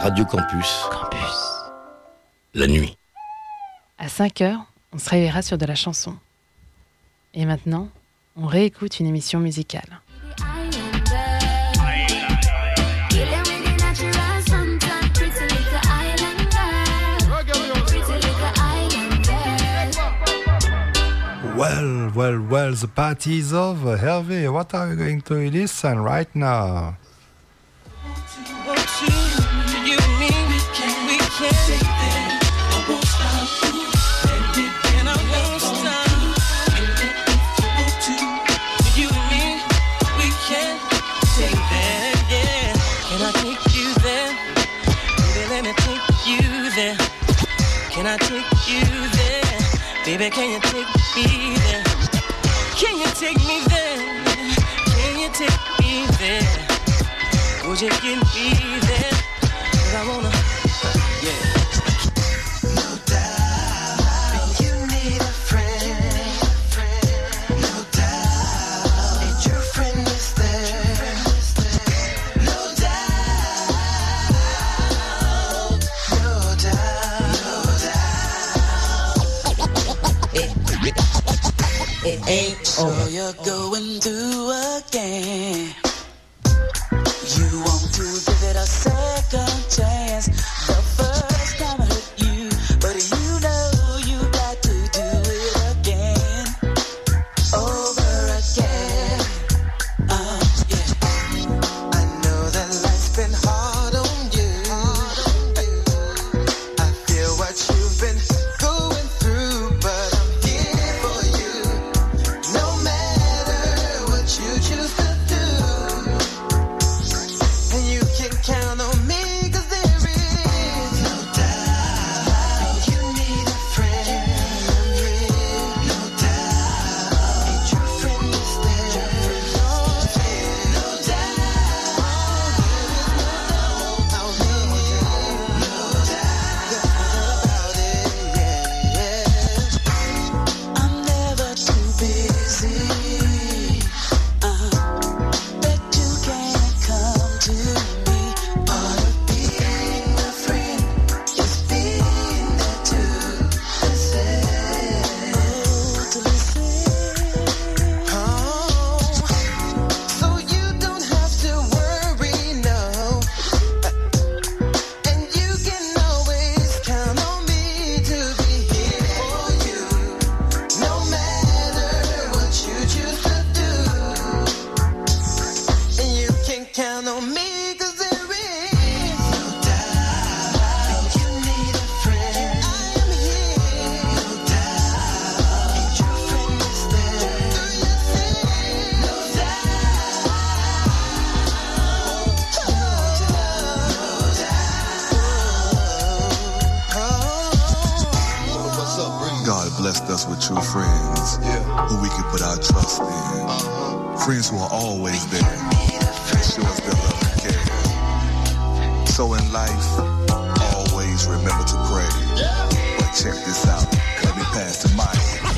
Radio Campus. Campus. La nuit. À 5h, on se réveillera sur de la chanson. Et maintenant, on réécoute une émission musicale. Well, the party is over. Hervé, what are you going to listen right now? Can I take you there? Baby, can you take me there? Can you take me there? Can you take me there? Would you get me there? 'Cause I wanna, yeah. No doubt, you need a friend. No doubt, and your friend is there. No doubt, no doubt. It ain't over. You're going through again. You want to give it a second chance. The first time I hurt you, but you know you got to do it again. Over again. Yeah. I know that life's been hard on you. I feel what you've been going through, but I'm here for you. No matter what you choose to do, and you can count on me, 'cause there is no doubt you need a friend. No doubt, and your friend is there. No doubt, no doubt about it, yeah. I'm never too busy. Bet you can't come to me. Part of being a friend is being there to listen. So you don't have to worry, no. And you can always count on me to be here for you. No matter what you choose to do, and you can count on me, 'cause there is no doubt you need a friend. I am here. No doubt, and your friend is there. Do you see? No doubt, no doubt. What's up, Bree? God blessed us with true friends, who we can put our trust in. Friends who are always there and show us their love and care. So in life, always remember to pray. But check this out, let me pass the mic.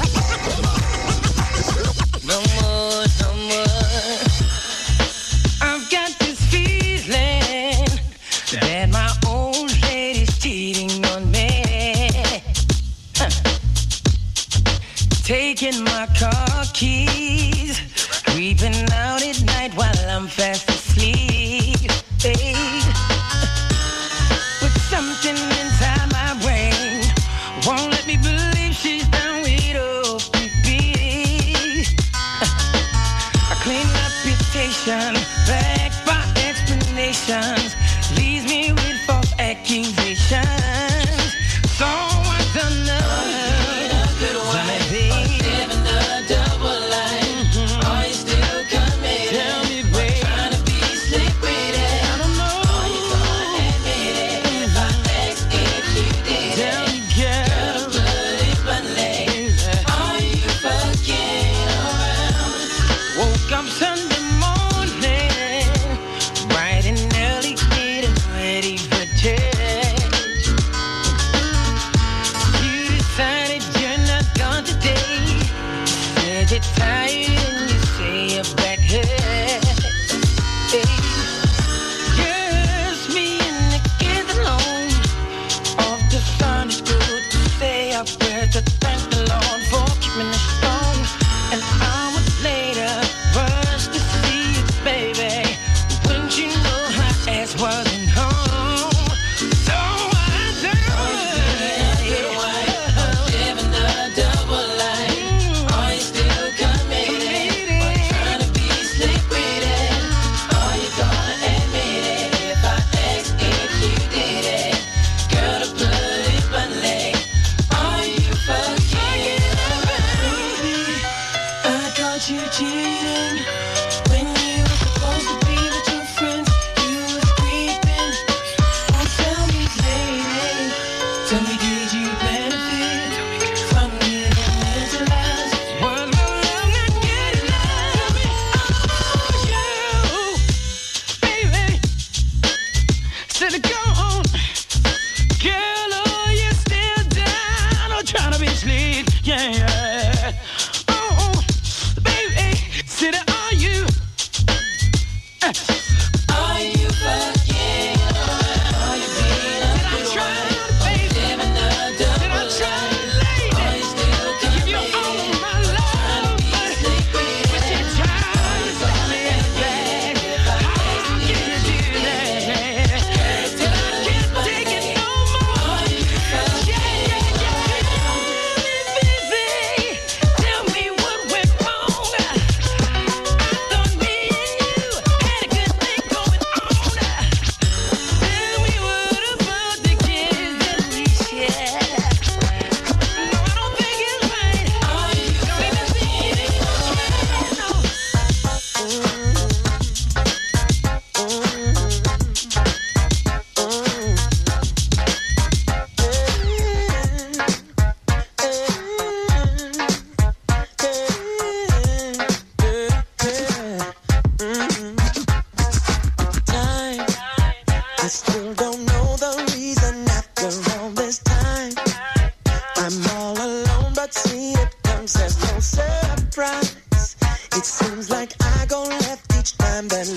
No more, no more. I've got this feeling that my old lady's cheating on me. Taking my car keys, creeping out at night while I'm fast asleep. Hey. But something inside my brain won't let me believe she's done with OPP. A clean reputation, backed by explanations, leaves me with false accusations. So what's the number? Tell me, babe. Are you still committed? Tell me, babe. Trying to be slick with it. I don't know. Are you gonna admit it? If I ask if you did it. Tell me, girl. Put it bluntly. Are you fucking around? Woke up Sunday morning, bright and early, getting ready for church. You decided you're not gone today. Said you're tired and you say your back hurts. Hey. Just me and the kids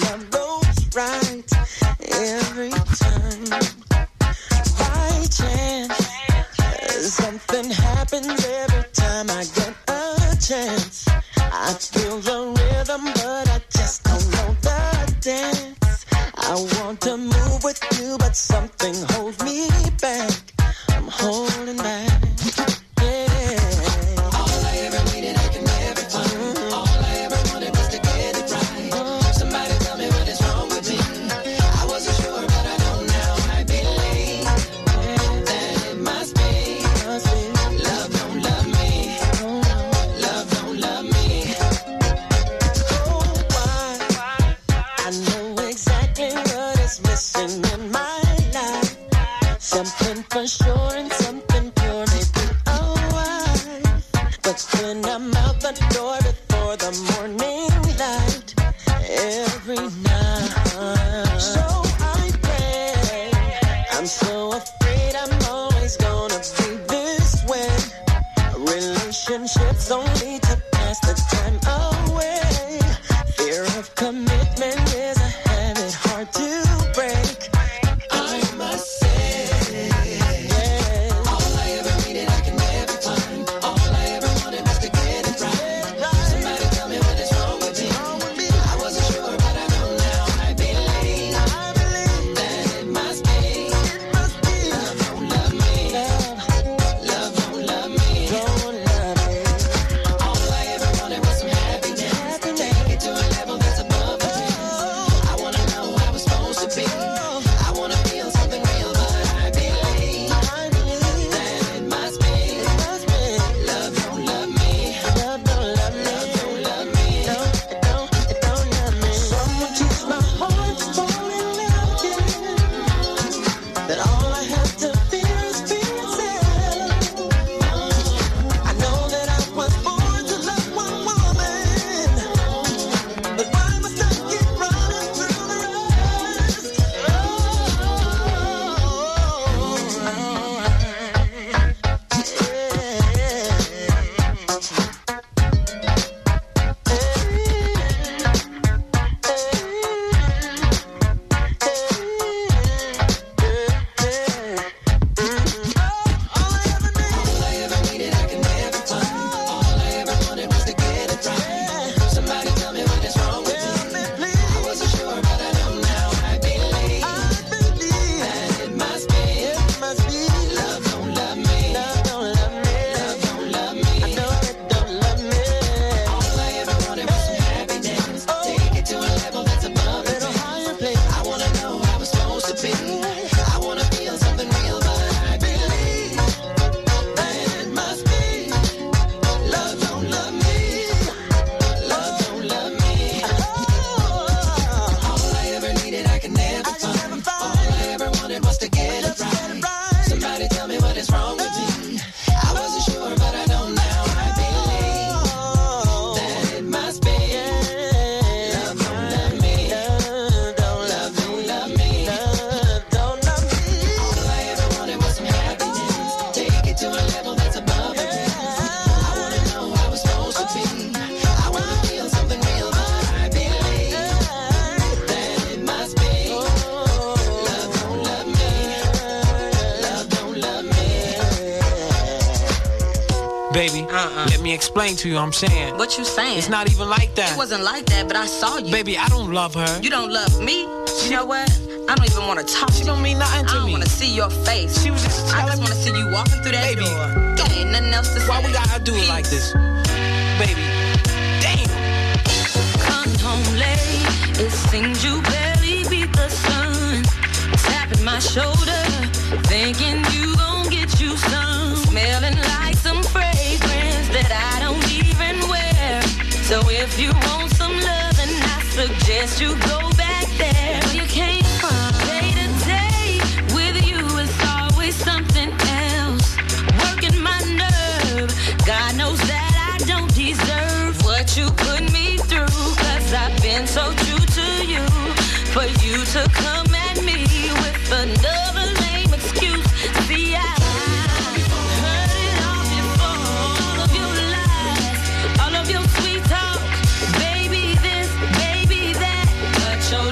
my roads right every time. By chance, something happens every time I get a chance. I feel the rhythm, but I just don't know the dance. I want to move with you, but something holds me back. I'm holding back. Something for sure and something pure, maybe a wife. But when I'm out the door before the morning light, every night. So I pray, I'm so afraid I'm always gonna be this way. Relationships only to pass the time away. Fear of commitment is a habit hard to break. I must say, Baby, let me explain to you what I'm saying. What you saying? It's not even like that. It wasn't like that, but I saw you. Baby, I don't love her. You don't love me? You know what? I don't even want to talk to you. She don't mean nothing to me. I don't want to see your face. She was just telling me. I just want to see you walking through that door. There ain't nothing else to say. Why we gotta do it like this? Baby, damn. Come home late. It seems you barely beat the sun. Tapping my shoulder, thinking you gon' get you some. Smelling like some fragrance that I don't even wear. So if you want some love, then I suggest you go back there where you came from. Day to day with you is always something else. Working my nerve, God knows that I don't deserve what you put me through. Cause I've been so true to you. For you to come at me with another lame excuse. See, I heard it all before. All of your lies, all of your sweet talk. Baby this, baby that. But your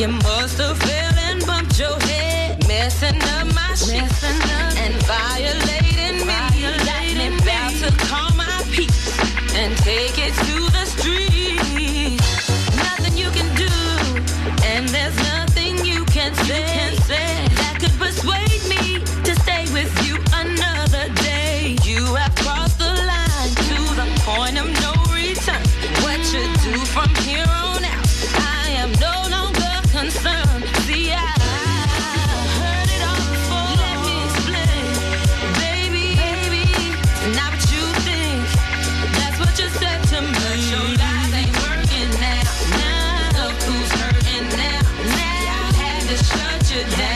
You must have fell and bumped your head, messing up my shit and violating me. I'm about to call my peace and take it to the street. Nothing you can do, and there's nothing you can say that could persuade me to stay with you another day. You have crossed the line to the point of no return. What you do from here on out, I am no longer concerned. See, I heard it all before. Let me explain, baby. Not what you think. That's what you said to me. But your lies ain't working now. Look who's hurting now. I had to shut you down.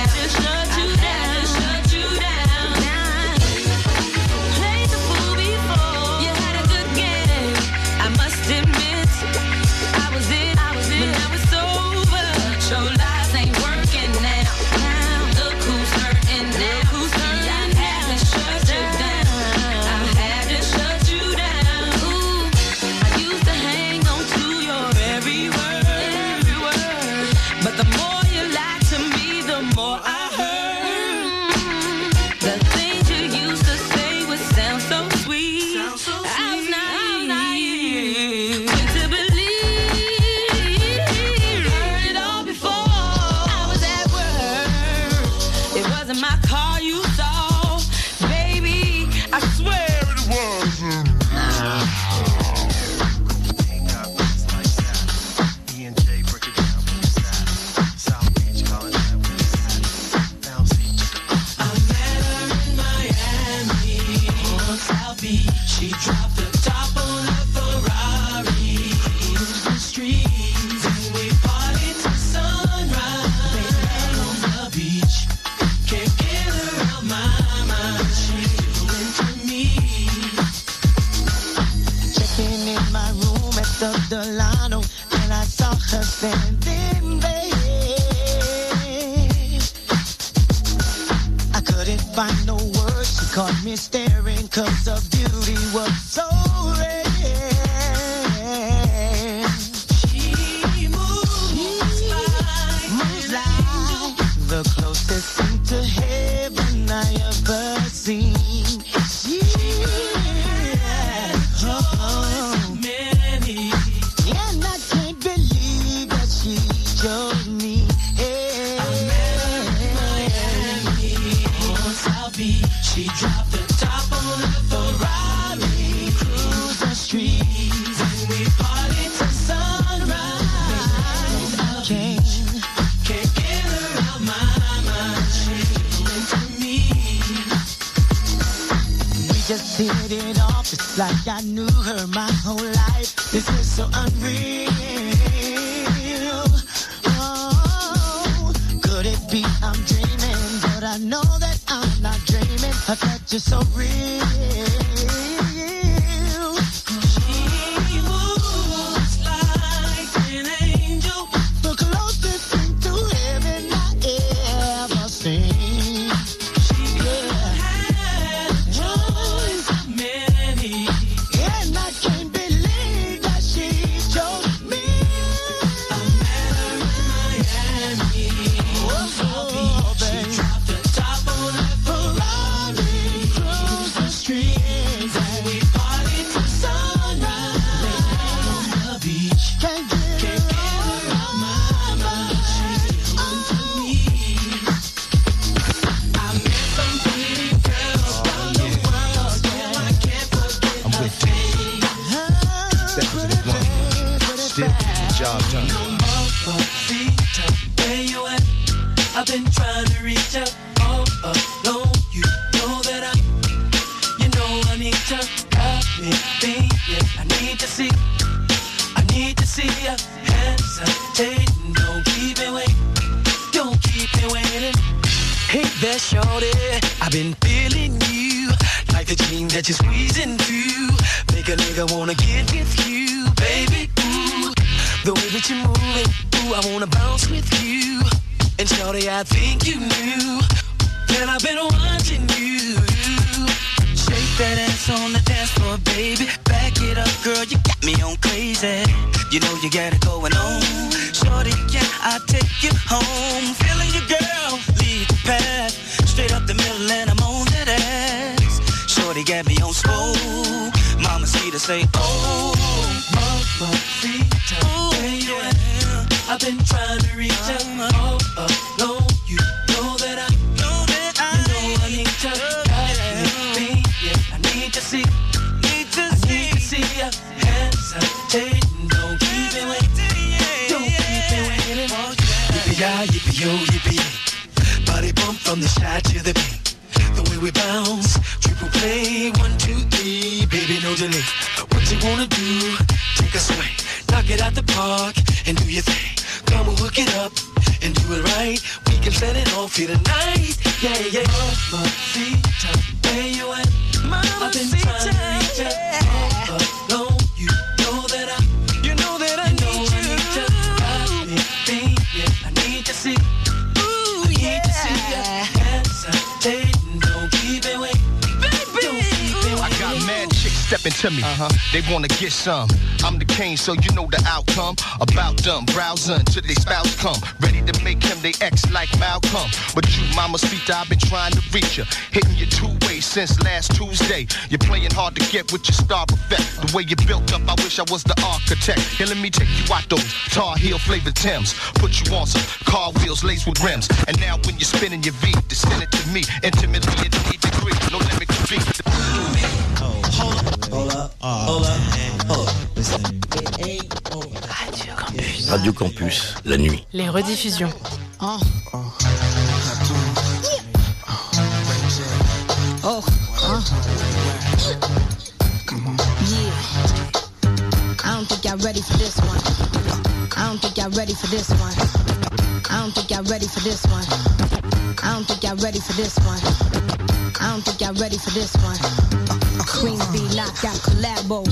Played the fool before. You had a good game. I must admit, I was it, but now it's over. Your lies ain't working now. Look who's hurting now. I had to shut you down. I had to shut you down. Ooh, I used to hang on to your every word. But the more you lied to me, the more I heard. The things you used to say would sound so sweet. I was naive to believe. Heard it all before. I was at work. It wasn't my car you saw, baby. I swear it was. She dropped the top on a Ferrari, the streets, and we partied till sunrise. On the beach, can't get her out my mind. She's into me. Checking in my room at the Delano, and I saw her standing there. I couldn't find no words. She caught me staring, 'cause her beauty was so rare. She moves like the closest thing to heaven I ever seen. She many. and I can't believe that she chose me. Hey. I met her in Miami on South Beach. She dropped the top on a Ferrari, cruised the streets, and we partied till sunrise. Can't get her out my mind. She's into me. We just hit it off. It's like I knew her my whole life. This is so unreal. Oh, could it be I'm dreaming? But I know that I'm not dreaming. Her touch is so real. She moves like an angel. The closest thing to heaven I ever seen. She could have choice of many. And I can't believe that she chose me. I met her in Miami on South Beach. She dropped the top on a Ferrari, cruised the streets, and we partied till sunrise. On the beach, Can't get her out my mind. She's into me. I met some pretty girls from the world. Still I can't forget her face. Step to the blunt. Still get the job done. Mamacita, where you at? I've been trying to reach out all alone. You know that I need to help me, baby. I need to see ya. Hesitating, don't keep me waiting. Hey there, shorty, I've been feeling you like the dream that you're squeezing through. Make a nigga wanna get with you, baby. Ooh, the way that you're moving, ooh, I wanna bounce with you. And shorty, I think you knew that I've been watching you. Shake that ass on the dance floor, baby. Back it up, girl, you got me on crazy. You know you got it going on. Shorty, can I take you home? Feeling your girl, lead the path. Straight up the middle and I'm on that ass. Shorty got me on swole. Mama see to say, oh, Mamacita, baby. I've been trying to reach out all alone. You know that I need you. I need to see. Your hands hesitating. Don't keep it waiting. Don't keep it waiting. Yippee-yi, yippee-yo, yippee. Body bump from the side to the beat. The way we bounce, triple play, 1, 2, 3, baby, no delay. What you wanna do? Take a swing, knock it out the park, and do your thing. Come and hook it up, and do it right. We can set it off here tonight. Yeah, yeah. Mamacita, where you at? I've been trying to reach out. Alone, you know that I need you. I need to see. Ooh, I need to see ya. Hesitating, don't keep it waiting. I got mad chicks stepping to me. They wanna get some. I'm the king, so you know the outcome. About them, browsing till they spouse come. Ready to make him they ex like Malcolm. But you, Mamacita, I've been trying to reach you. Hitting you 2 ways since last Tuesday. You're playing hard to get with your star effect. The way you built up, I wish I was the architect. Here, let me take you out those Tar Heel flavored Timbs. Put you on some car wheels laced with rims. And now when you're spinning your V, descend it to me. Intimately at 8 degrees, no limit to be. Radio Campus, la nuit. Les rediffusions. I don't think y'all ready for this one. I don't think y'all ready for this one. I don't think y'all ready for this one. I don't think y'all ready for this one. I don't think y'all ready for this one. Queen B knockout collabo.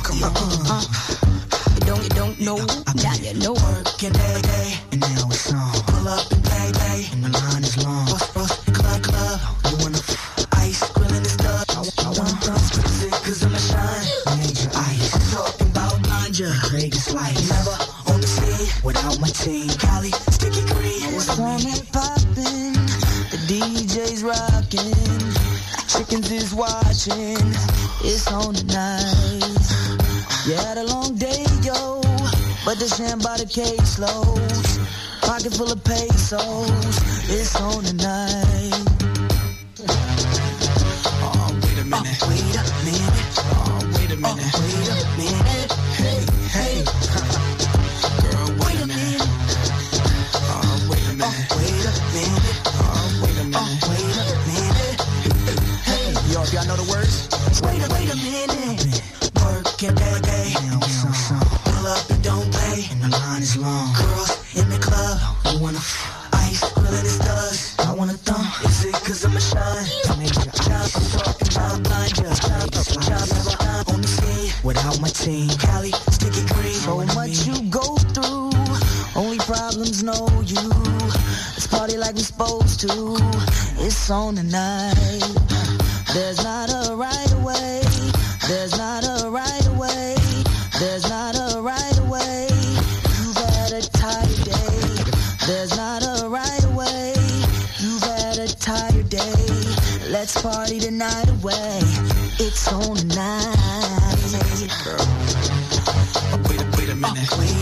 You don't know, now you know. Working day, and now it's on. Pull up and day, and the line is long. Bust, club, you wanna ice, grilling this stuff. I want to cause I'm a shine. Major ice, talking about ganja. Vegas lights, never on the scene without my team. Cali, sticky green. What's on and poppin'? The DJ's rockin'. Chickens is watching. It's on tonight. You had a long day, yo, but the sham by the caseloads. Pocket full of pesos. It's on tonight. Oh, wait a minute. Wait a minute. Oh, wait a minute. Wait a minute. Hey. Girl, wait a minute. Oh, wait a minute. Wait a minute. Oh, wait a minute. Wait a minute. Hey. Yo, if y'all know the words. Wait a minute. Working day. Pull up and don't play. And the line is long. Girls in the club. You wanna ice, grilling this dust. I wanna thumb. Is it cause I'm a shine? I'm talking about blind ya. Job never on the scene without my team. Cali, sticky green. So much you go through. Only problems know you. Let's party like we supposed to. It's on tonight. There's not a right away. There's not a right away. There's not a right away. You've had a tired day. There's not a right away. You've had a tired day. Let's party the night away. It's on tonight. Wait a minute. Wait a minute. Wait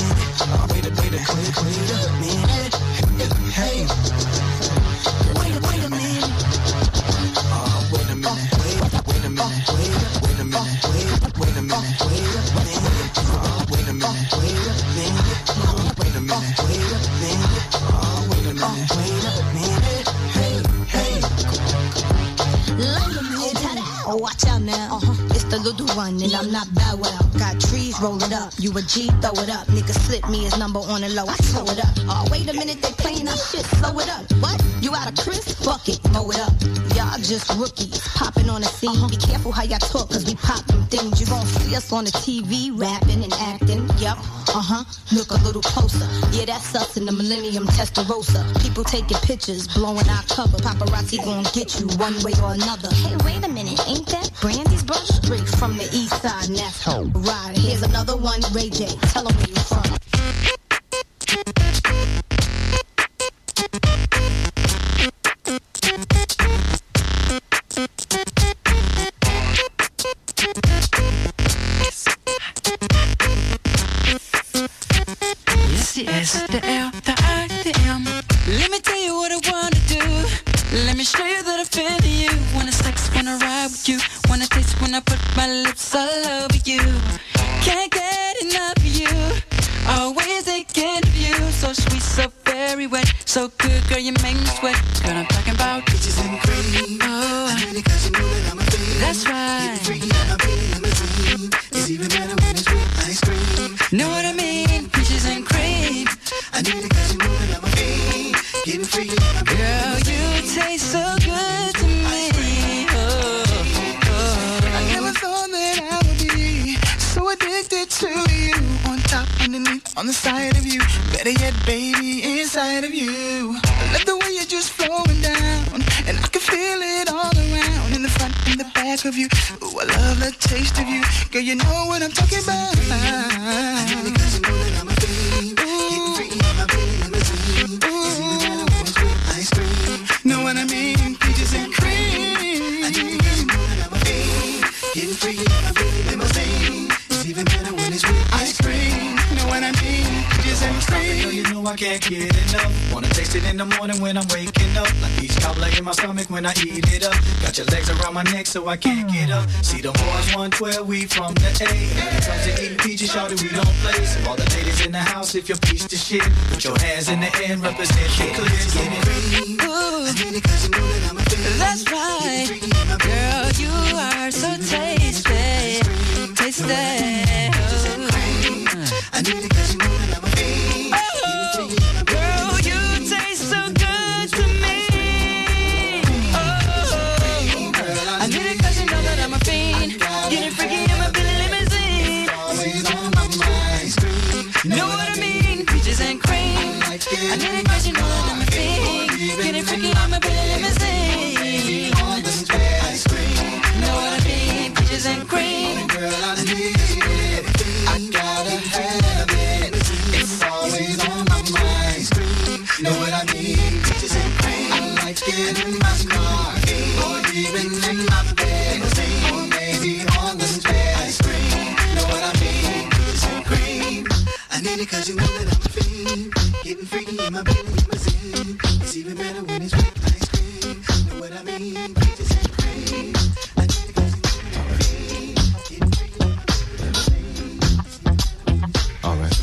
a minute. Hey. Wait a minute. Wait a minute. Wait a minute. Wait a minute. Wait a minute. Wait a minute. Wait a minute. Wait a minute. Wait a minute. Wait a minute. Wait a minute. Hey. Oh, watch out now. It's the little one, and I'm not Bow Wow. Got trees, roll it up. You a G, throw it up. Nigga slip me his number on the low. I throw it up. Oh, wait a minute, they playing our shit. Slow it up. What? You out of Chris? Fuck it, mow it up. Y'all just rookies, popping on the scene. Be careful how y'all talk, cause we pop them things. You gon' see us on the TV, rapping and acting. Yup. Look a little closer. Yeah, that's us in the Millennium Testarossa. People taking pictures, blowing our cover. Paparazzi gon' get you one way or another. Hey, wait a minute, ain't that Brandy's brother? Straight from the east side, and that's right. Here's another one, Ray J. Tell him where you from. my lips all over you. Can't get enough of you. Always thinking of you. So sweet, so very wet, so good, girl, you make me sweat. Girl, I'm talking about peaches and cream. Oh, because you know that I'm a fan. That's right. You're freaky, I'm a pretty limousine. It's even better when it's with ice cream. Know what I mean? Peaches and cream. I need it 'cause you know that I'm a fan. Getting freaky, I'm a girl, you taste so good to me. I never thought that I would be so addicted to you. On top, underneath, on the side of you. Better yet, baby, inside of you. I love the way you're just flowing down, and I can feel it all around. In the front and the back of you. Ooh, I love the taste of you. Girl, you know what I'm talking about. Because you know that I'm a babe. Getting freaky in my pretty limousine. It's even better when it's with ice cream. Know what I mean? Peaches and cream. I need it 'cause you know that I'm a babe. Getting freaky in my pretty limousine. It's even better when it's with ice cream. Know what I mean? Peaches and cream. Girl, you know I can't get enough. Wanna taste it in the morning when I'm waking up. Like each cobbler in my stomach when I eat it up. Got your legs around my neck so I can't get up. See the boys 112, we from the A. When it comes to eating peaches, shawty, we don't play. So all the ladies in the house, if you're peach to shit, put your hands in the air and represent it clear. Ooh, that's right. Girl, you are so tasty. Tasty. I need it 'cause you know that I'm a babe. Oh, girl, you taste so good to me. Oh, I need it 'cause you know that I'm a fiend. Getting freaky in my Billy limousine. Always on my mind. Know what I mean? Peaches and cream. I need it 'cause you know that I'm a fiend. Getting freaky in my Billy limousine. Know what I mean? Peaches and cream. Girl, I need it. I gotta have it. It's always on my mind. Know what I mean? Peaches and cream. I like it in my car, or even in my bed, or maybe on the stairs. Know what I mean? Peaches and cream. I need it 'cause you know that I'm a fiend. Getting freaky in my Billy limousine. It's even better when it's with ice cream. Know what I mean? Peaches and cream. I need it 'cause you know that I'm a fiend. Getting freaky in my Billy limousine. All right.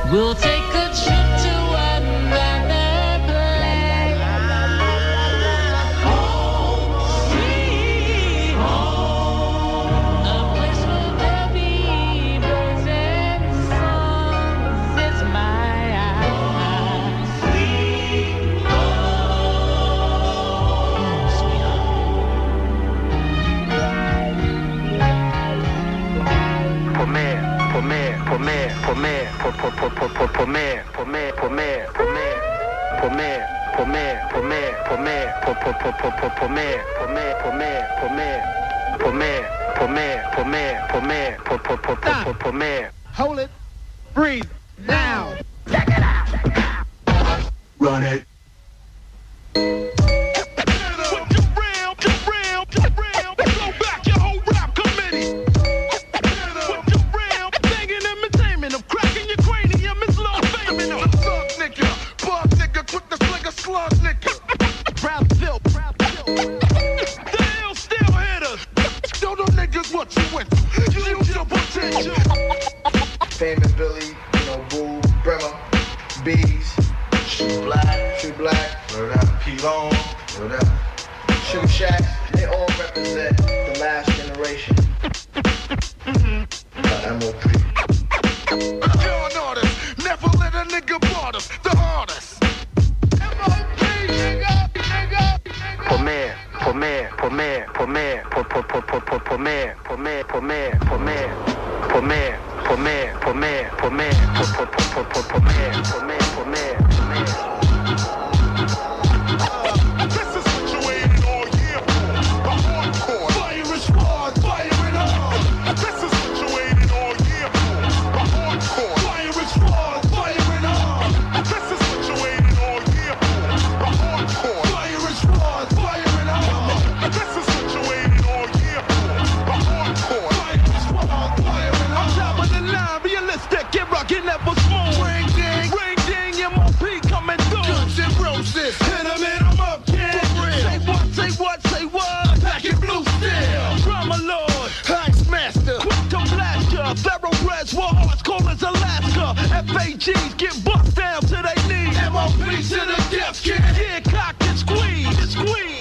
We'll take a trip to another place. Home, sweet home. A place where there'll be birds and songs. It's my home, sweet home. Sweet home. For me. Hold it. Breathe. Now. Check it out. Run it. Famous Billy, you know, Boo, Bremer, Bees, Shoe Black, word up, P-Long, word up, Shoe Shack, they all represent the last generation. MOP. John Artist, never let a nigga bought us, the hardest. MOP, nigga. FAGs get bust down to they knees. MOP to the death kid. Yeah, cock and squeeze.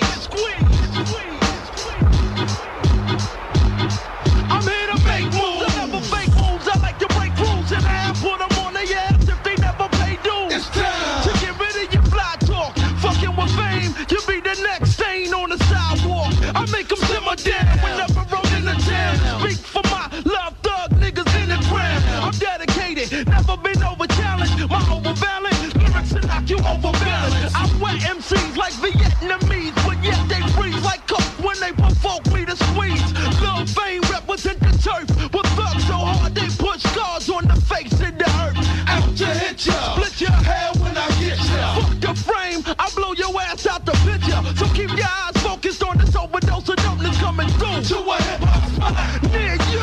I'm here to make moves. I never fake moves. I like to break rules and have put them on their ass if they never pay dues. It's time to get rid of your fly talk. Fucking with fame, you'll be the next stain on the sidewalk. I make them simmer down whenever I'm in the town. Speak for my love thug niggas in the ground. I'm dedicated, never been over challenged. My overvalent lyrics will knock you over balance. I wet MCs like Vietnamese, but yet they freeze like coke when they provoke me to squeeze. Lil' Fame represent the turf with thugs so hard they put scars on the face of the earth. Out to hit ya, split your hair when I get ya. Fuck the frame, I blow your ass out the picture. So keep your eyes focused on this overdose of dopeness coming through to a hip hop spot near you.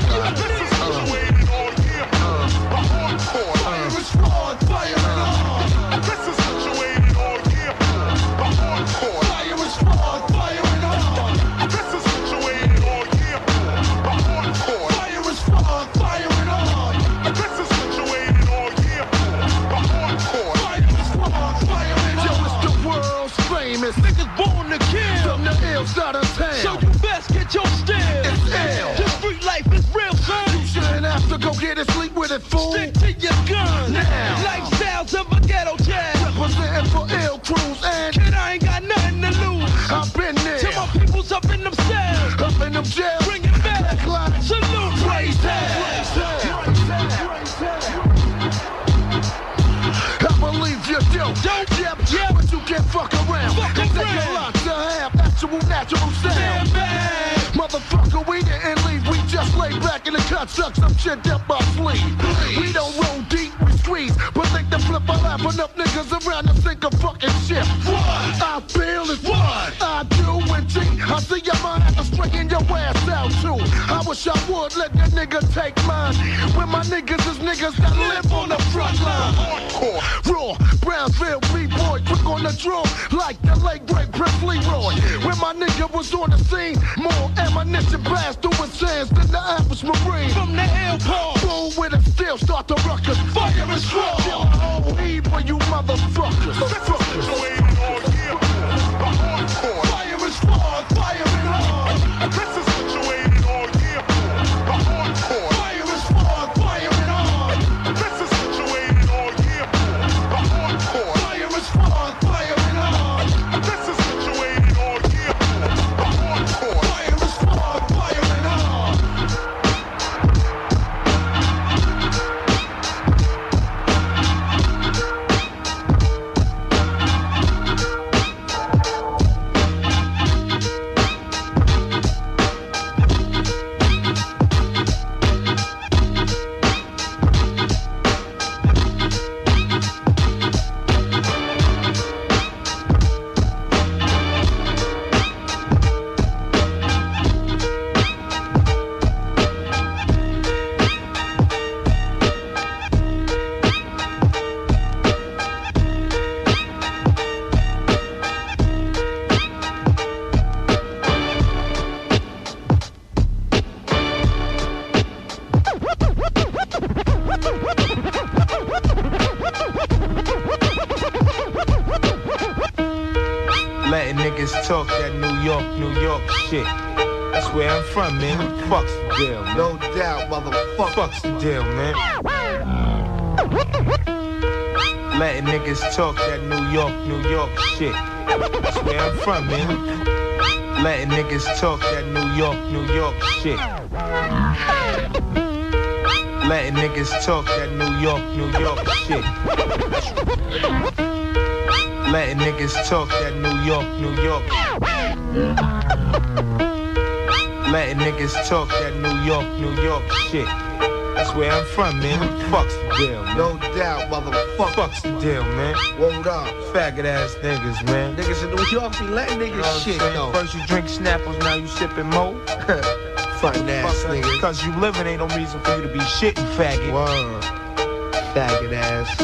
Niggas born to kill from the ill side of town. So you best get your stand. It's ill. The street life is real, son. You shouldn't have to go get it, sleep with it, fool. Stick to your gun. Now. Lifestyles of a ghetto child. Representing for ill crews and kid, I ain't got nothing to lose. I've been there. Till my people's up in them cells. Up in them jails. Bring it back. Salute. Praise hell. I believe you do. Don't yep, but you can't fuck around. They take a lot to have actual natural sound. Motherfucker, we didn't leave. We just lay back in the cut, suck some shit up our sleeve. We don't roll deep, we squeeze. But think the flip, I laugh enough niggas around to think of fucking shit. What? I feel is what I do and G. I see your mind have to straighten your ass out too. I wish I would let that nigga take mine. When my niggas is niggas that live on the front line. Hardcore, raw, Brownsville, B-boy, quick on the draw, like the late great Prince Leroy. When my nigga was on the scene, more ammunition passed through his hands than the average Marine. from the airport. Roll with it still, start the ruckus. Fire is strong. Kill the whole weed for you motherfuckers. Situated all year. The hardcore. Fire is strong, fire is hard. This is situated all year. The hardcore. Fire is strong, fire is hard. This is situated all year. The hardcore. Fire is strong, fire is hard. This is situated all year. The hardcore. Fire is strong, fire is hard. Letting niggas talk that New York shit. That's where I'm from, man. Fuck's the deal, man. No doubt, motherfucker. Fuck's the deal, man. Letting niggas talk that New York shit. That's where I'm from, man. Letting niggas talk that New York shit. Letting niggas talk that New York shit. Letting niggas talk that New York. Letting niggas talk that New York shit. That's where I'm from, man. Fuck's the deal, man. No doubt, motherfucker. Fuck's the deal, man. Word up. Faggot ass niggas, man. Niggas in New York be letting niggas shit, though. First you drink Snapples, now you sipping Mo. Fine ass niggas. Cause you living ain't no reason for you to be shitting, faggot. Word. Faggot ass.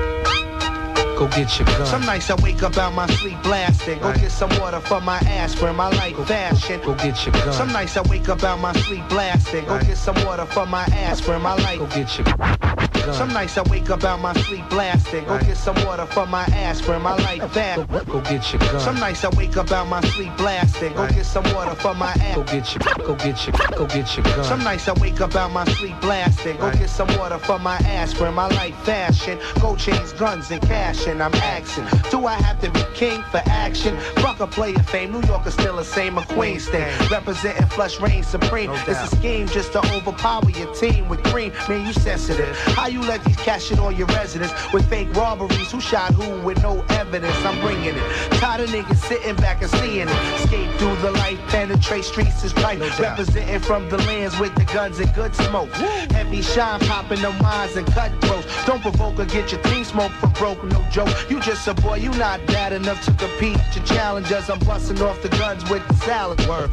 Go get your gun. Some nights I wake up out my sleep blasting. Go get some water for my aspirin, my life fashion. Go get your gun. Some nights I wake up out my sleep blasting. Go get some water for my aspirin, my life. Go get your gun. Some nights I wake up out my sleep blasting. Go get some water for my aspirin, my life fashion. Go get your gun. Some nights I wake up out my sleep blasting. Go get some water for my aspirin. Go get your gun. Some nights I wake up out my sleep blasting. Go get some water for my aspirin, my life fashion. Gold chains, guns, and cash. I'm asking, do I have to be king for action? Fuck a player fame, New York is still the same, a Queens thing. Representing flush reign supreme. It's a scheme just to overpower your team with cream. Man, you sensitive. How you let these cash in on your residence with fake robberies? Who shot who with no evidence? I'm bringing it. Tired of niggas sitting back and seeing it. Escape through the life, penetrate streets is right. Representing from the lands with the guns and good smoke. Heavy shine, popping the wines and cutthroats. Don't provoke or get your team smoked for broke, no joke. You just a boy, you not bad enough to compete. Your challengers, I'm busting off the guns with the salad. Word.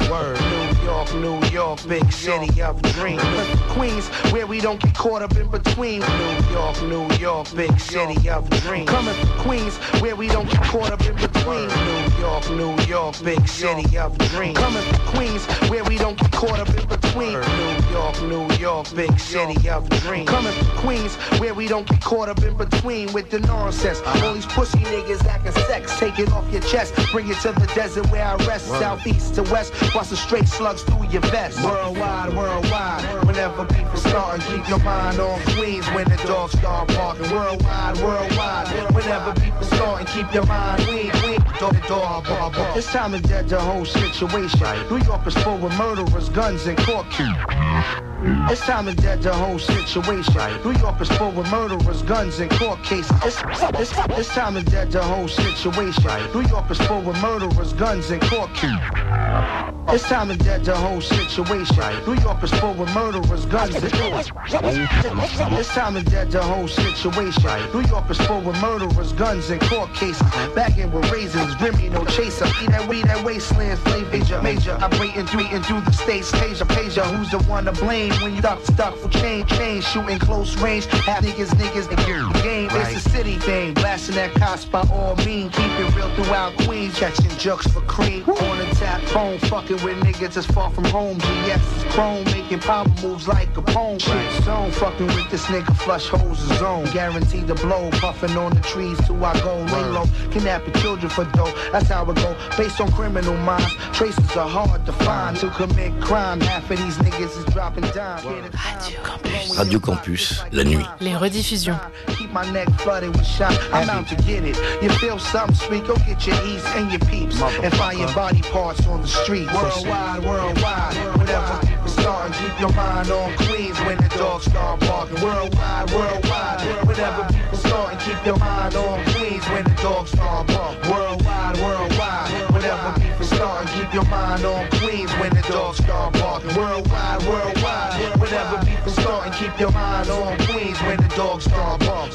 New York, big city of dreams. Queens, where we don't get caught up in between. New York, big city of dreams. Coming from Queens, where we don't get caught up in between. New York, big city of dreams. Coming from Queens, where we don't get caught up in between. New York, big city of dreams. Coming from Queens, where we don't get caught up in between with the nonsense. All these pussy niggas acting sex, take it off your chest, bring it to the desert where I rest. Southeast to west, busting straight slugs through your vest. Worldwide, whenever people startin', keep your mind on Queens when the dogs start barking. Worldwide, whenever people startin', keep your mind wing, door to door, bar. It's time to dead the whole situation. New York is full with murderers, guns, and court keys. It's time to dead the whole situation. New York is full with murderers, guns, and court cases. It's time to dead the whole situation. New York is full with murderers, guns, and court keys. It's time to dead the whole situation. New York is full with murderers, guns, and court cases. It's time to dead the whole situation. New York is full with murderers, guns, and court cases. Back in with razors is Remy, no chaser. Eat that wasteland flavor, major. I'm waiting through the states, Tasia. Who's the one to blame when you stuck for change, shooting close range. Half niggas, the game. Right. It's a city thing. Blasting that cops by all means. Keep it real throughout Queens. Catching jokes for cream. On the tap phone, fucking with niggas that's far from home. GS is chrome, making power moves like a poem. Shit zone, fucking with this nigga, flush holes is zone. Guaranteed to blow, puffing on the trees till I go. Lay low, kidnapping children for dough. That's how it go. Based on criminal minds, traces are hard to find. To commit crime, half of these niggas is dropping down. Radio Campus, la nuit. Les rediffusions. Keep my neck flooded with shot. I'm out to get it. You feel something sweet? Go get your east and your peeps and find your body parts on the street. Worldwide, whatever people starting. Keep your mind on Queens when the dogs start barking. Worldwide, whatever people starting. Keep your mind on Queens when the dogs start barking. Worldwide, whatever people starting. Keep your mind on Queens when the dogs start barking. Worldwide, whatever people starting. Keep your mind on Queens when the dogs start barking.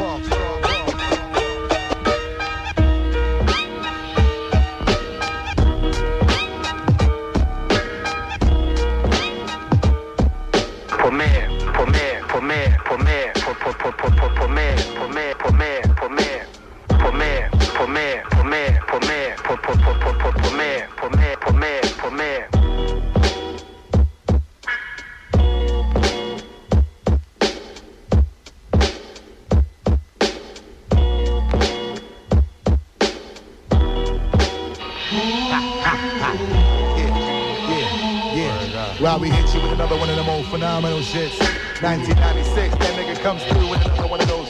While we hit you with another one of them old phenomenal shits. 1996, that nigga comes through with another one of those.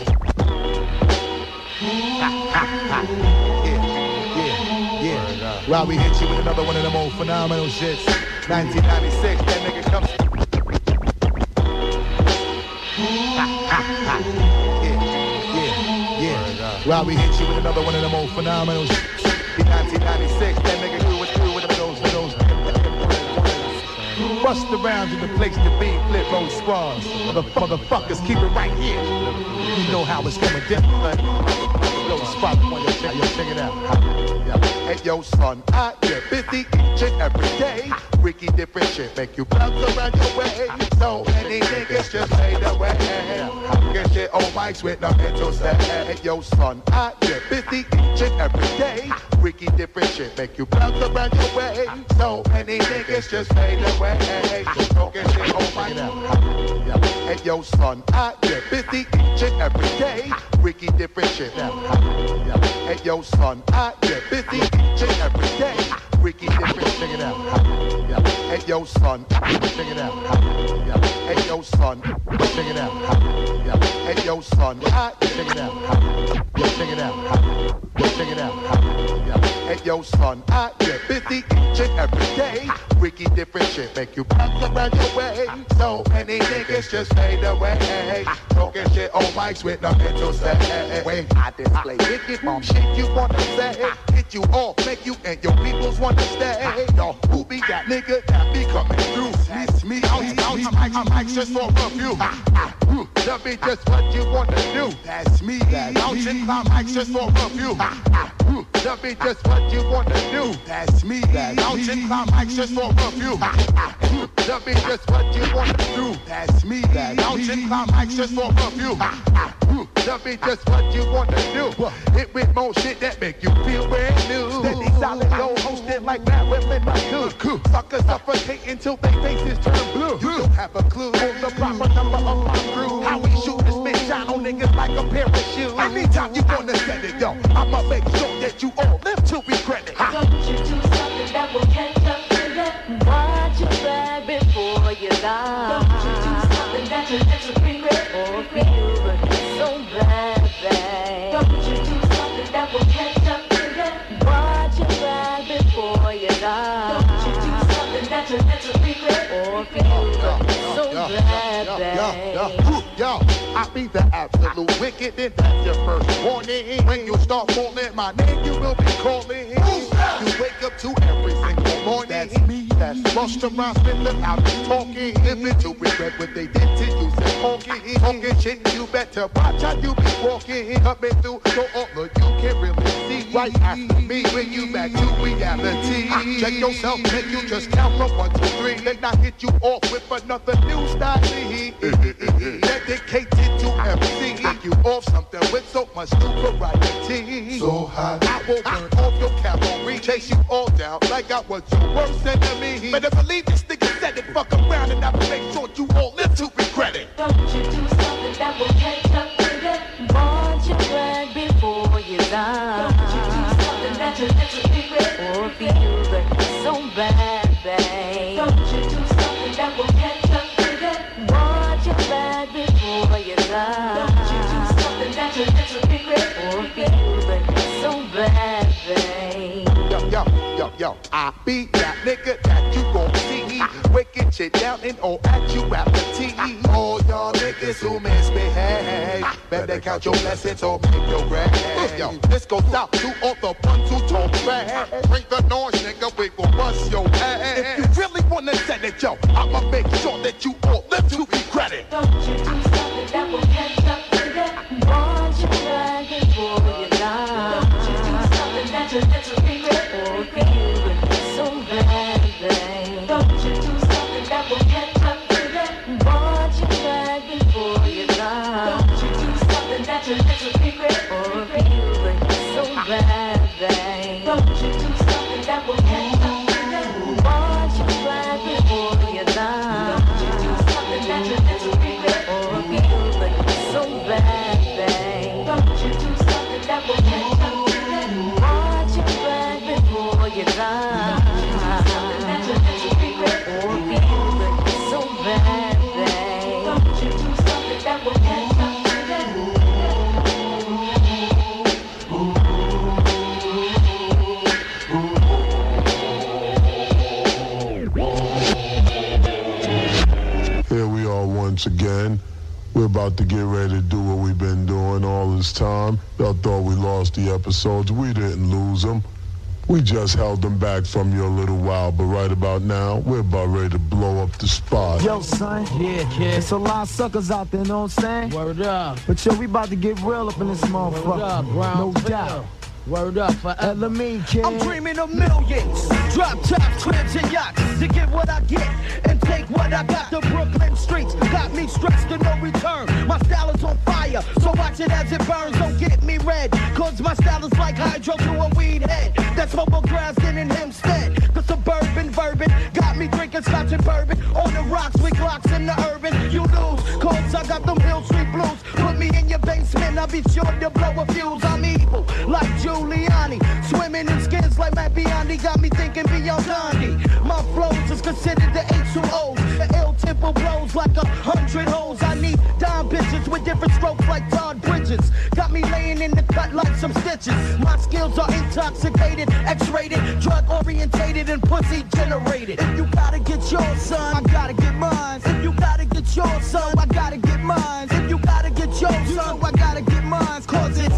Yeah. While we hit you with another one of them old phenomenal shits. 1996, that nigga comes through. Yeah. While we hit you with another one of them old phenomenal shits. 1996, that nigga through with those. Bust around in the place to be, flip those squads. Motherfuckers, keep it right here. You know how it's coming down. Yo, spot one, check it out. Hey, yo, son, I get 50 each and every day. Ricky different shit, make you bounce around your way. So many niggas just fade away. Get shit on mics with no mental set. Hey, yo, son, I get 50 each and every day. Ricky different shit, make you bounce around your way. So many niggas just fade away. So get shit on mics. Hey, yo, son, I get 50 each and every day. Ricky different shit. Hey, yo, son, I get 50 each and every day. Ricky different, check it out. Hey, yo, son, check it out. Hey, yo, son, check it out. Hey, yo, son, check it out. Check it out. Check it out. Hey, yo, son, I get 50 each and every day. Ricky different shit, make you bounce around your way. So many niggas just fade away. Talking shit on mics with no mental set. When I display wicked bomb shit you wanna say. Hit you off, make you and your peoples wanna stay. Yo, who be that nigga that be coming through? It's me, I'm mics just for a few. Tell me just what you wanna do. That's me, bouncing my mics just for a few. Tell me just what you wanna do. That's me, bouncing my mics just for a few. Tell me just what you wanna do. That's me, bouncing my mics just for a few. Tell me just what you wanna do. Hit with more shit that make you feel brand new. Steady solid gold hosted like Marilyn Monroe. Suckers suffocating till their faces turn blue. You don't have a clue on the proper number of my crew. How we shoot this bitch shine on niggas like a pair of shoes. Anytime you wanna send it, yo, I'ma make sure that you all live to regret it. Don't you do something that will catch up to you? Watch your back before you die. Don't you do something that you regret? Or feel so bad, babe. Don't you do something that will catch up to you? Watch your back before you die. Don't you do something that you regret? Or feel so bad, babe. Yo, I be the absolute wicked, and that's your first warning. When you start calling my name, you will be calling. You wake up to every single morning. That's me. That's rushed around, spending out talking. Living to regret what they did to you. Say talking shit. You better watch how you be walking. Coming through, so all of you can really see. reality. Right after me, bring you back to reality. Check yourself, make you just count from 1 to 3. Then I hit you off with another new style. Dedicated to MC. Knock you off something with so much new variety. So hot, I will burn off your cavalry. Chase you all down like I was your worst enemy. Better believe this nigga said it. Fuck around and I will make sure you all live to regret it. Don't you do something that will catch up with it? Won't you brag before you die? Don't you do something that you regret? Or feel that it's so bad, babe? Don't you do something that will catch up with it? Won't you brag before you die? Don't you do something that you regret? Or feel that it's so bad, babe? Yo, I be that nigga that you gon' see. Waking shit down and all at you after tea. All y'all niggas who misbehave, better count your blessings or make your grave. Yo, this goes out to all the ones who talk trash. Bring the noise, nigga, we gon' bust your ass. If you really wanna set it, yo, I'ma make sure that you all live to regret it. Don't you do something that will catch up with it? Won't you brag before you die? Don't you do something that you regret? Or feel so bad, babe? Don't you do something that will catch up with it? Won't you brag before you die? Don't you do something that you regret? Or feel so bad, babe? Don't you do something that will catch up with it? Won't you brag before you die? Don't you do something that you regret? Or feel so bad, babe? Don't you do something that will catch up with it? Won't you brag before you die? Once again, we're about to get ready to do what we've been doing all this time. Y'all thought we lost the episodes. We didn't lose them. We just held them back from you a little while, but right about now, we're about ready to blow up the spot. Yo, son. Yeah, kid. It's a lot of suckers out there, know what I'm saying? Word up. But yo, we about to get real up in this motherfucker. Word up, no doubt. Word up for LME, kid. I'm dreaming of millions, drop tops, cribs, and yachts to get what I get and take what I got. The Brooklyn streets got me stressed to no return. My style is on fire, so watch it as it burns. Don't get me red, cause my style is like hydro to a weed head. That's mobile grass in Hempstead. The suburban bourbon got me drinking scotch and bourbon on the rocks with Glocks in the urban. You lose, cause I got them Hill Street blues. Put me in your basement, I'll be sure to blow a fuse. I'm evil, like Giuliani, swimming in skins like Matt Biondi. Got me thinking beyond Gandhi. My flows is considered the H2O's. The ill tempo blows like 100 hoes. I need dime bitches with different strokes like Todd Bridges. Got me laying in the cut like some stitches. My skills are intoxicated, X-rated, drug-orientated, and pussy-generated. If you gotta get yours, son, I gotta get mine. If you gotta get yours, son, I gotta get mine. If you gotta get yours, son, I gotta get mine. Cause it's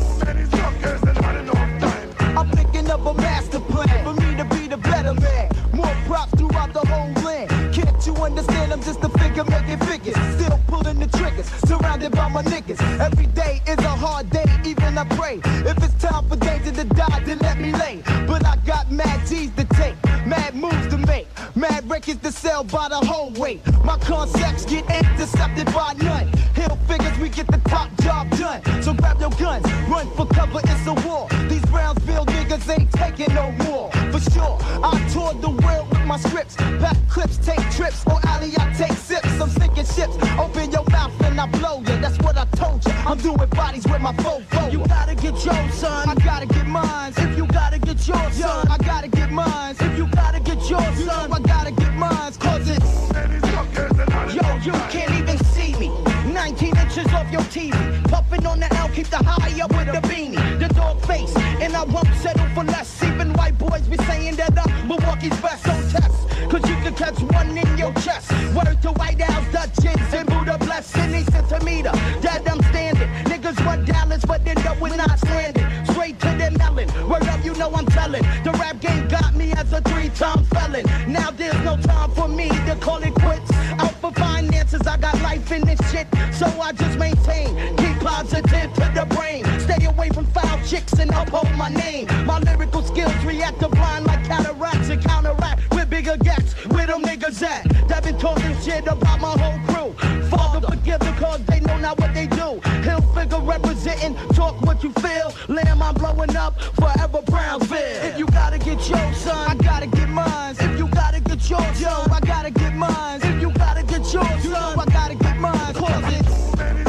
I'm picking up a master plan for me to be the better man. More props throughout the whole land. Can't you understand? I'm just a figure making figures. Still pulling the triggers, surrounded by my niggas. Every day is a hard day, even I pray. If it's time for danger to die, then let me lay. But I got mad G's to take, mad moves to make, mad records to sell by the whole weight. My concepts get intercepted by none. Hill figures, we get the top job done. So grab your guns, run for cover, it's a war. These Brownsville niggas ain't taking no more. For sure, I toured the world with my scripts. Back clips, take trips, or alley I take sips. I'm sinking ships, open your mouth and I blow ya. That's what I told ya, I'm doing bodies with my fofo. You gotta get yours, son, I gotta get mine. If you gotta get yours, son, I gotta get mine. If you gotta get yours, son, I gotta get mine. Cause it's yo, you can't even see me. 19 inches off your TV. Puffin' on the L, keep the high up with the beanie. The dog face, and I won't settle for less. Even white boys be saying that I'm Milwaukee's best. Don't test, cause you can catch one in your chest. Word to White House, Dutchins, and Buddha blessing. East centimeter, that I'm standing. Niggas run Dallas, but end up with not standing. Straight to the melon, word up, you know I'm telling. The rap game got me as a 3-time felon. Now there's no time for me to call it quits. Out for finances, I got life in this shit. So I just maintain, keep positive to the brain. Stay away away from foul chicks and uphold my name. My lyrical skills react to blind like cataracts and counteract with bigger gats. Where them niggas at? That been talking shit about my whole crew. Father, forgive them cause they know not what they do. Hill figure representing, talk what you feel. Lamb, I'm blowing up, forever Brownsville. If you gotta get yours, son, I gotta get mine. If you gotta get yours, yo, I gotta get mine. If you gotta get yours, son, I gotta get mine. Cause it's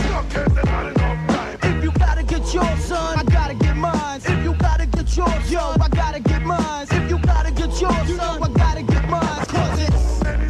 if you gotta get yours, son, I gotta get mine. If you gotta get yours, yo, I gotta get mine. If you gotta get yours, son, I gotta get mine. Cause it's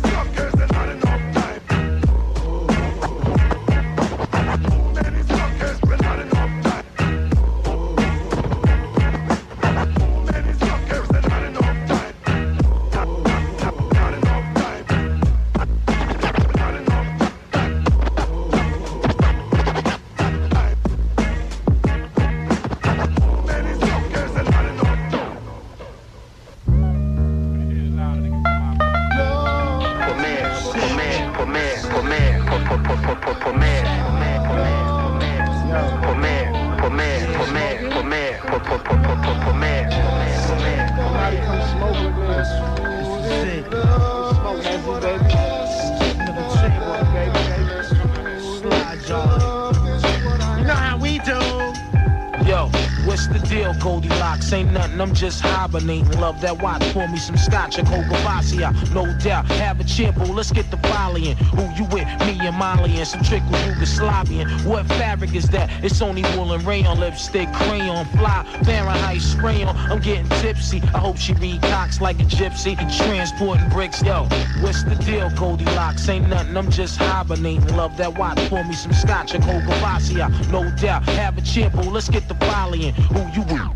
ain't nothing, I'm just hibernating. Love that watch, pour me some scotch and Coca-Cola, no doubt. Have a cheer, boo, let's get the volleying. Who you with? Me and Molly and some trickle Yugoslavian. What fabric is that? It's only wool and rayon, lipstick, crayon, fly, Fahrenheit, spray on. I'm getting tipsy, I hope she read cocks like a gypsy. Transporting bricks, yo, what's the deal, Goldilocks? Ain't nothing, I'm just hibernating. Love that watch, pour me some scotch and Coca-Cola, no doubt. Have a cheer, boo, let's get the volleying. Who you with?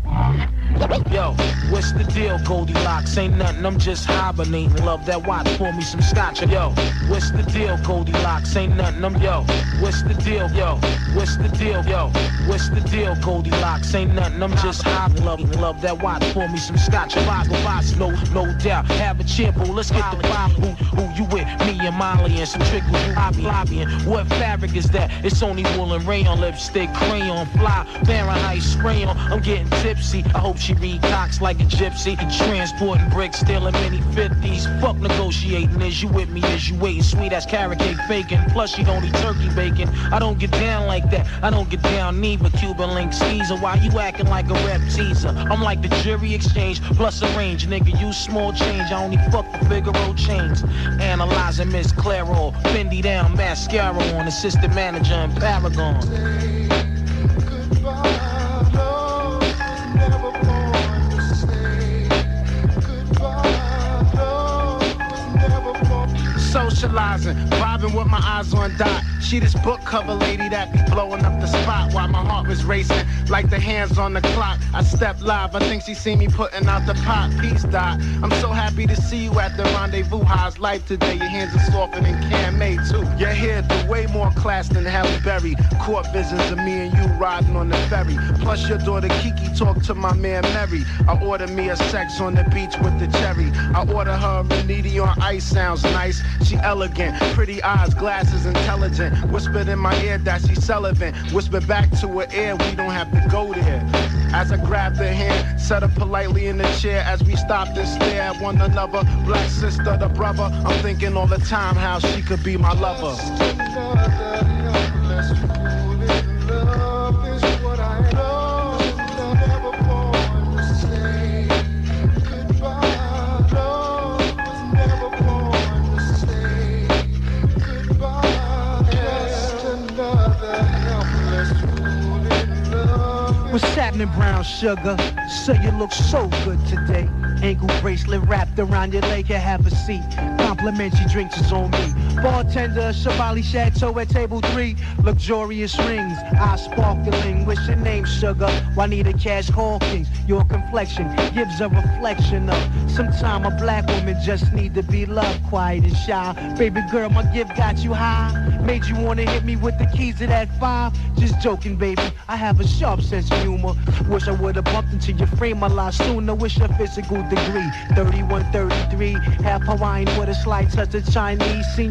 Yo, what's the deal, Goldilocks? Ain't nothing, I'm just hibernating. Love that watch, pour me some scotch. Yo, what's the deal, Goldilocks? Ain't nothing, I'm yo. What's the deal, yo? What's the deal, yo? What's the deal, Goldilocks? Ain't nothing, I'm just hibernating. Love that watch, pour me some scotch. No doubt. Have a cheer, boo, let's get the volley. Who you with? Me and Molly and some trickle lobbying. What fabric is that? It's only wool and rayon, lipstick, crayon, fly, Fahrenheit, spray on. I'm getting tipsy, I hope she read cocks like a gypsy. Transporting bricks, stealing mini 50s. Fuck negotiating, is you with me, is you waiting? Sweet as carrot cake faking, plus she don't eat turkey bacon. I don't get down like that, I don't get down neither. Cuban link Caesar, why you acting like a rep teaser? I'm like the jury exchange, plus a range. Nigga, you small change, I only fuck the Figaro chains. Analyzing Miss Claro, Fendi down, mascara on, assistant manager in Paragon. Socializing, vibing with my eyes on Dot. She this book cover lady that be blowing up the spot while my heart was racing like the hands on the clock. I stepped live, I think she see me putting out the pot. Peace, Dot. I'm so happy to see you at the rendezvous. How's life today? Your hands are softer than Cam May too. Your hair do way more class than Halle Berry. Court visits of me and you riding on the ferry. Plus your daughter Kiki talk to my man Mary. I order me a sex on the beach with the cherry. I order her a Maniti on ice, sounds nice. She elegant, pretty eyes, glasses, intelligent. Whispered in my ear that she's celibate. Whispered back to her ear, we don't have to go there. As I grabbed her hand, set her politely in the chair as we stopped and stared at one another. Black sister, the brother, I'm thinking all the time how she could be my lover. What's happening, brown sugar? So you look so good today. Ankle bracelet wrapped around your leg, have a seat. Complimentary drinks is on me. Bartender, Chevalier Chateau at table 3. Luxurious rings, eyes sparkling. What's your name, sugar? Juanita Cash Hawkins. Your complexion gives a reflection of sometime a black woman just need to be loved, quiet and shy. Baby girl, my gift got you high. Made you wanna hit me with the keys to that 5. Just joking, baby. I have a sharp sense of humor. Wish I would've bumped into your frame a lot sooner. Wish your physical degree 31, 33. Half Hawaiian with a slight touch of Chinese. Seen you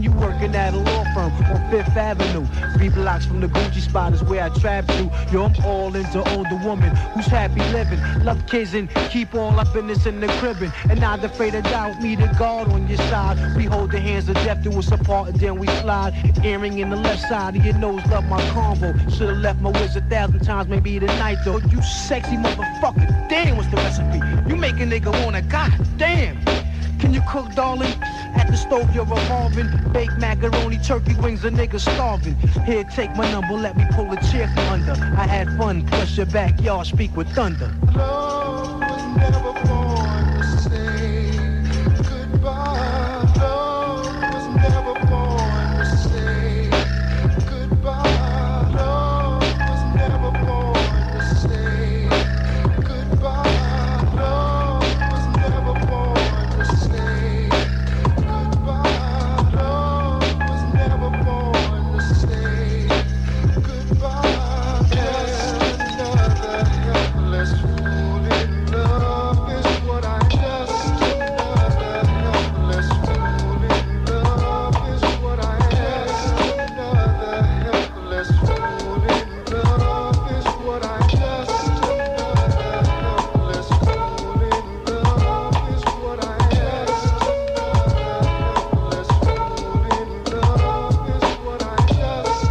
you working at a law firm on 5th Avenue. 3 blocks from the Gucci spot is where I trap to. Yo, I'm all into older woman who's happy living. Love kids and keep all our business in the cribbin'. And not afraid to doubt me, the guard on your side. We hold the hands of death to us apart and then we slide. Earring in the left side of your nose, love my convo. Should've left my whiz 1,000 times, maybe tonight though. You sexy motherfucker, damn, what's the recipe? You make a nigga wanna, goddamn. Can you cook, darling? At the stove, you're revolving. Baked macaroni, turkey wings, a nigga starving. Here, take my number, let me pull a chair from under. I had fun, plus your backyard, speak with thunder. Love was never born to say goodbye. Love was never born to say goodbye. Love was never born to say goodbye. Love was never born to say goodbye. Love was never born to say goodbye. Just another helpless fool in love is what I just another helpless fool in love is what I just another helpless fool in love is what I just another helpless fool in love is what I just another helpless fool in love is what I just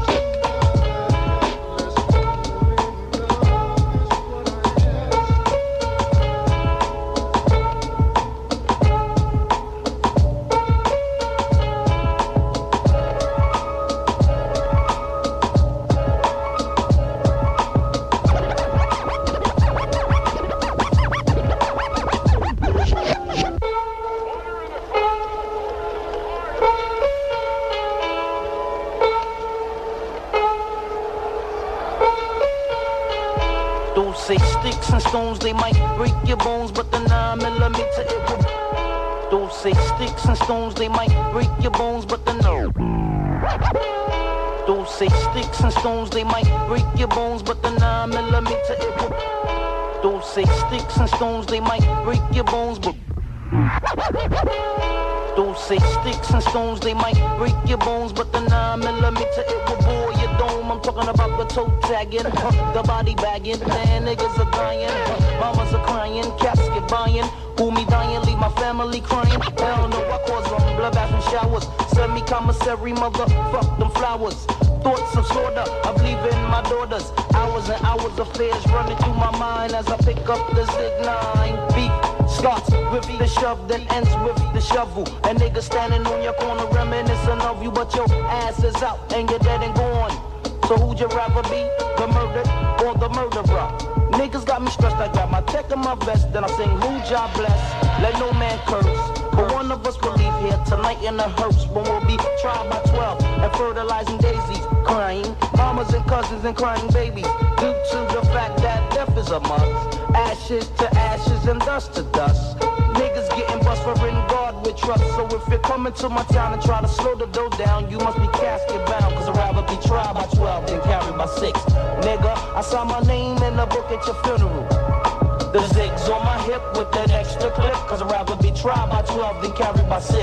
Don't say sticks and stones, they might break your bones, but the 9mm it will. Don't say sticks and stones, they might break your bones, but the no. Don't say sticks and stones, they might break your bones, but the 9mm it will. Don't say sticks and stones, they might break your bones, but don't say sticks and stones, they might break your bones, but the 9mm it will bore your dome. I'm talking about the toe tagging, the body bagging, man, niggas are dying, mamas are crying, casket buying, who me dying, leave my family crying. Hell no, I cause them bloodbaths and showers, semi-commissary, motherfuck them flowers. Thoughts of sorta, I believe in my daughters. Hours and hours of fears running through my mind as I pick up the Zig 9. Beef starts with the shove, then ends with the shovel. A nigga standing on your corner reminiscing of you, but your ass is out and you're dead and gone. So who'd you rather be, the murdered or the murderer? Niggas got me stressed, I got my tech in my vest, then I sing who job bless, let no man curse. But one of us will leave here tonight in a hearse, when we'll be tried by 12 and fertilizing daisies, crying mamas and cousins and crying babies, due to the fact that death is a must. Ashes to ashes and dust to dust. Niggas getting bust for in God with trust. So if you're coming to my town and try to slow the dough down, you must be casket bound, cause I'd rather be tried by 12 than carried by 6. Nigga, I saw my name in the book at your funeral. The zigs on my hip with that extra clip, cause I'd rather be tried by 12 than carried by 6.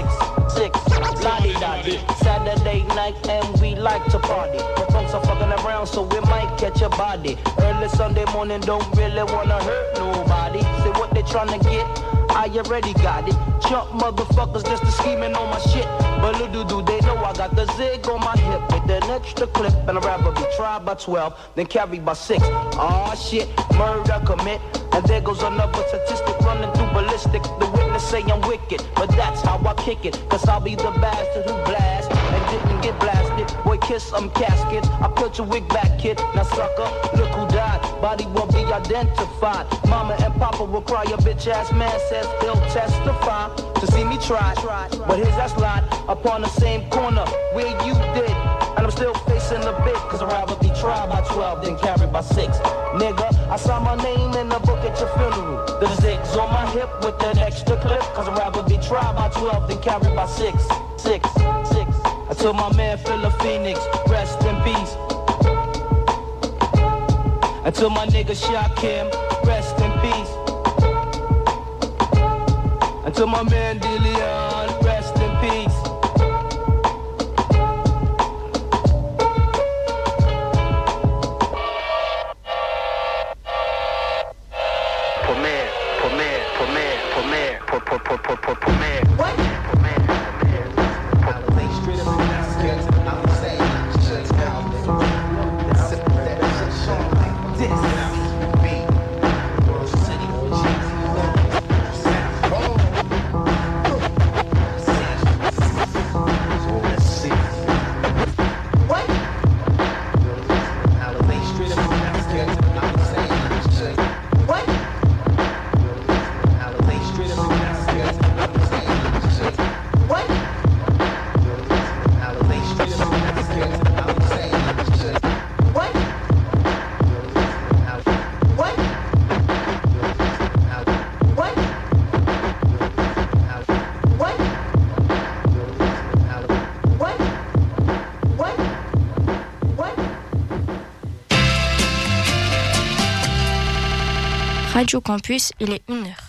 La-di-da-di. Saturday night and we like to party. The folks are fucking around so we might catch a body. Early Sunday morning don't really wanna hurt nobody. Say what they tryna get, I already got it. Jump motherfuckers just to scheming on my shit. But little do they know I got the zig on my hip with an extra clip, and I'd rather be tried by 12 than carried by 6. Aw shit, murder commit. And there goes another statistic running through ballistic. The witness say I'm wicked, but that's how I kick it. Cause I'll be the bastard who blast and didn't get blasted. Boy, kiss some casket. I put your wig back, kid. Now sucker, look who died. Body won't be identified. Mama and Papa will cry. Your bitch ass man says he'll testify to see me try. But his ass lied upon the same corner where you did. And I'm still facing the bit, cause I'd rather be tried by 12 than carried by 6. Nigga, I saw my name in the book at your funeral. The zigs on my hip with an extra clip, cause I'd rather be tried by 12 than carried by 6. I told my man Philip Phoenix, rest in peace. I told my nigga Shakim, rest in peace. I told my man DeLeon, rest in peace. Radio Campus, il est 1h.